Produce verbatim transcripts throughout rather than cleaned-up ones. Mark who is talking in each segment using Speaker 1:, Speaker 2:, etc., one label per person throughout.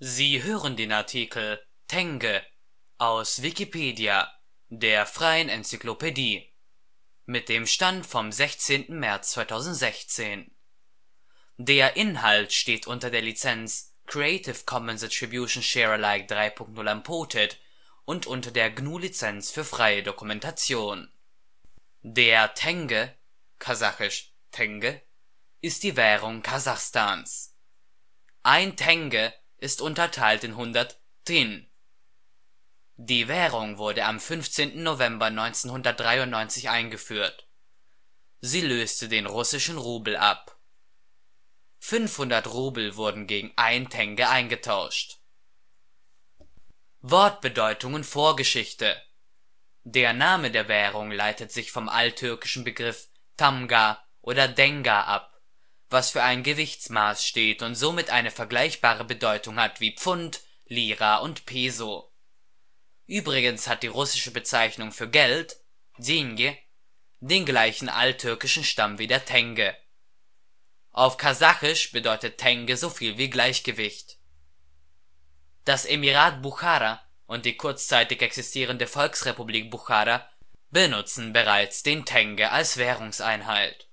Speaker 1: Sie hören den Artikel Tenge, aus Wikipedia, der freien Enzyklopädie. Mit dem Stand vom Der Inhalt steht unter der Lizenz Creative Commons Attribution Share Alike drei Punkt null Unported und unter der G N U Lizenz für freie Dokumentation. Der Tenge (kasachisch Tenge) ist die Währung Kasachstans. Ein Tenge ist unterteilt in hundert Tin. Die Währung wurde am fünfzehnten November neunzehnhundertdreiundneunzig eingeführt. Sie löste den russischen Rubel ab. fünfhundert Rubel wurden gegen ein Tenge eingetauscht. Wortbedeutung und Vorgeschichte. Der Name der Währung leitet sich vom alttürkischen Begriff Tamga oder Denga ab, was für ein Gewichtsmaß steht und somit eine vergleichbare Bedeutung hat wie Pfund, Lira und Peso. Übrigens hat die russische Bezeichnung für Geld, Деньги, den gleichen alttürkischen Stamm wie der Tenge. Auf Kasachisch bedeutet Tenge so viel wie Gleichgewicht. Das Emirat Buchara und die kurzzeitig existierende Volksrepublik Buchara benutzen bereits den Tenge als Währungseinheit.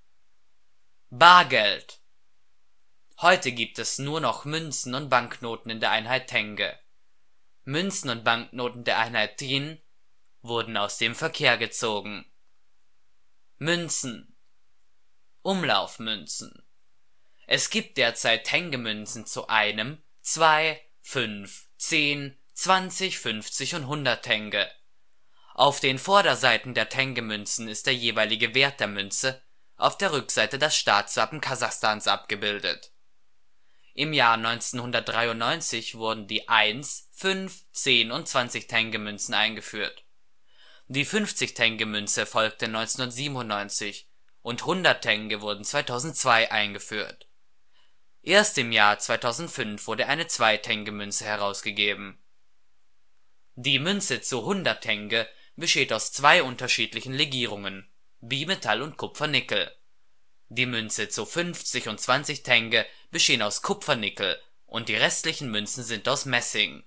Speaker 1: Bargeld. Heute gibt es nur noch Münzen und Banknoten in der Einheit Tenge. Münzen und Banknoten der Einheit Tin wurden aus dem Verkehr gezogen. Münzen. Umlaufmünzen. Es gibt derzeit Tenge-Münzen zu einem, zwei, fünf, zehn, zwanzig, fünfzig und hundert Tenge. Auf den Vorderseiten der Tenge-Münzen ist der jeweilige Wert der Münze, auf der Rückseite das Staatswappen Kasachstans abgebildet. Im Jahr neunzehnhundertdreiundneunzig wurden die eins, fünf, zehn und zwanzig Tenge-Münzen eingeführt. Die fünfzig Tenge-Münze folgte neunzehnhundertsiebenundneunzig und hundert Tenge wurden zweitausendzwei eingeführt. Erst im Jahr zweitausendfünf wurde eine zwei Tenge-Münze herausgegeben. Die Münze zu hundert Tenge besteht aus zwei unterschiedlichen Legierungen, Bimetall und Kupfer-Nickel. Die Münze zu fünfzig und zwanzig Tenge bestehen aus Kupfer-Nickel und die restlichen Münzen sind aus Messing.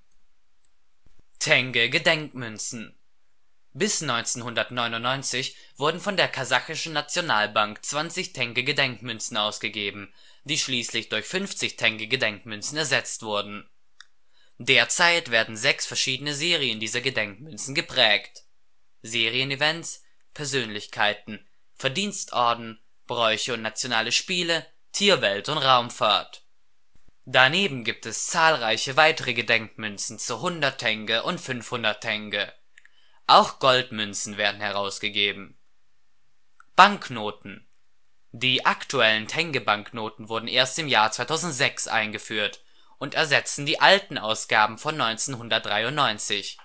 Speaker 1: Tenge-Gedenkmünzen. Bis neunzehnhundertneunundneunzig wurden von der kasachischen Nationalbank zwanzig Tenge-Gedenkmünzen ausgegeben, die schließlich durch fünfzig Tenge-Gedenkmünzen ersetzt wurden. Derzeit werden sechs verschiedene Serien dieser Gedenkmünzen geprägt. Serienevents, Persönlichkeiten, Verdienstorden, Bräuche und nationale Spiele, Tierwelt und Raumfahrt. Daneben gibt es zahlreiche weitere Gedenkmünzen zu hundert Tenge und fünfhundert Tenge. Auch Goldmünzen werden herausgegeben. Banknoten. Die aktuellen Tenge-Banknoten wurden erst im Jahr zweitausendsechs eingeführt und ersetzen die alten Ausgaben von neunzehnhundertdreiundneunzig.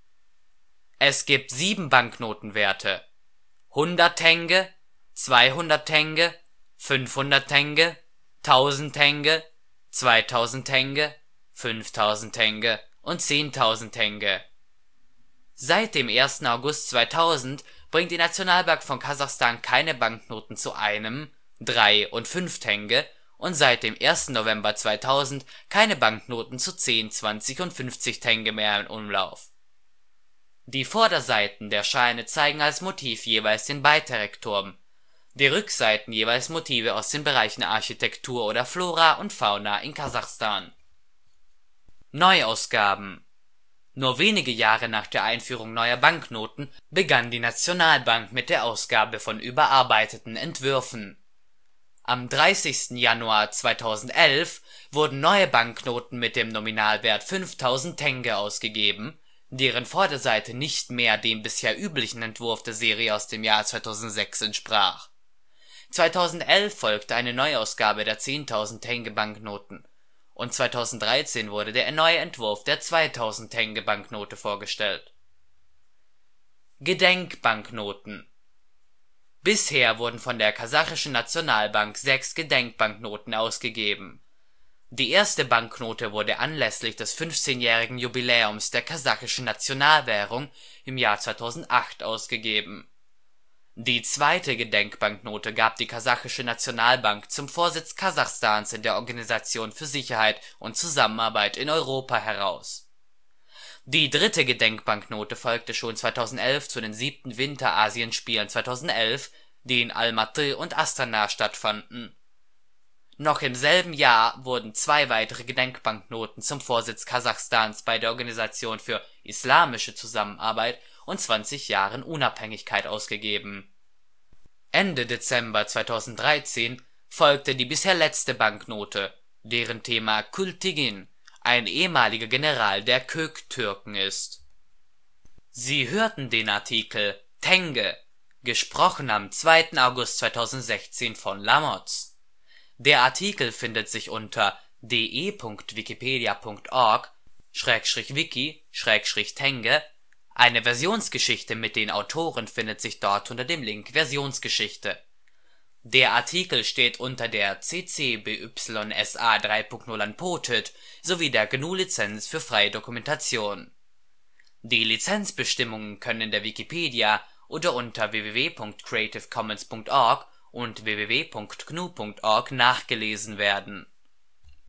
Speaker 1: Es gibt sieben Banknotenwerte: hundert Tenge, zweihundert Tenge, fünfhundert Tenge, tausend Tenge, zweitausend Tenge, fünftausend Tenge und zehntausend Tenge. Seit dem ersten August zweitausend bringt die Nationalbank von Kasachstan keine Banknoten zu einem, drei und fünf Tenge und seit dem ersten November zweitausend keine Banknoten zu zehn, zwanzig und fünfzig Tenge mehr in Umlauf. Die Vorderseiten der Scheine zeigen als Motiv jeweils den Baiterekturm, die Rückseiten jeweils Motive aus den Bereichen Architektur oder Flora und Fauna in Kasachstan. Neuausgaben. Nur wenige Jahre nach der Einführung neuer Banknoten begann die Nationalbank mit der Ausgabe von überarbeiteten Entwürfen. Am dreißigsten Januar zweitausendelf wurden neue Banknoten mit dem Nominalwert fünftausend Tenge ausgegeben, deren Vorderseite nicht mehr dem bisher üblichen Entwurf der Serie aus dem Jahr zweitausendsechs entsprach. zweitausendelf folgte eine Neuausgabe der zehntausend Tenge Banknoten und zweitausenddreizehn wurde der neue Entwurf der zweitausend Tenge Banknote vorgestellt. Gedenkbanknoten. Bisher wurden von der kasachischen Nationalbank sechs Gedenkbanknoten ausgegeben. Die erste Banknote wurde anlässlich des fünfzehnjährigen Jubiläums der kasachischen Nationalwährung im Jahr zweitausendacht ausgegeben. Die zweite Gedenkbanknote gab die Kasachische Nationalbank zum Vorsitz Kasachstans in der Organisation für Sicherheit und Zusammenarbeit in Europa heraus. Die dritte Gedenkbanknote folgte schon zweitausendelf zu den siebten Winter-Asienspielen zweitausendelf, die in Almaty und Astana stattfanden. Noch im selben Jahr wurden zwei weitere Gedenkbanknoten zum Vorsitz Kasachstans bei der Organisation für Islamische Zusammenarbeit und zwanzig Jahren Unabhängigkeit ausgegeben. Ende Dezember zweitausenddreizehn folgte die bisher letzte Banknote, deren Thema Kultigin, ein ehemaliger General der Köktürken ist. Sie hörten den Artikel Tenge, gesprochen am zweiten August zweitausendsechzehn von Lamoz. Der Artikel findet sich unter de punkt wikipedia punkt org schrägstrich wiki schrägstrich tenge. Eine Versionsgeschichte mit den Autoren findet sich dort unter dem Link Versionsgeschichte. Der Artikel steht unter der C C B Y S A drei punkt null Unported sowie der G N U-Lizenz für freie Dokumentation. Die Lizenzbestimmungen können in der Wikipedia oder unter w w w punkt creative commons punkt org und w w w punkt g n u punkt org nachgelesen werden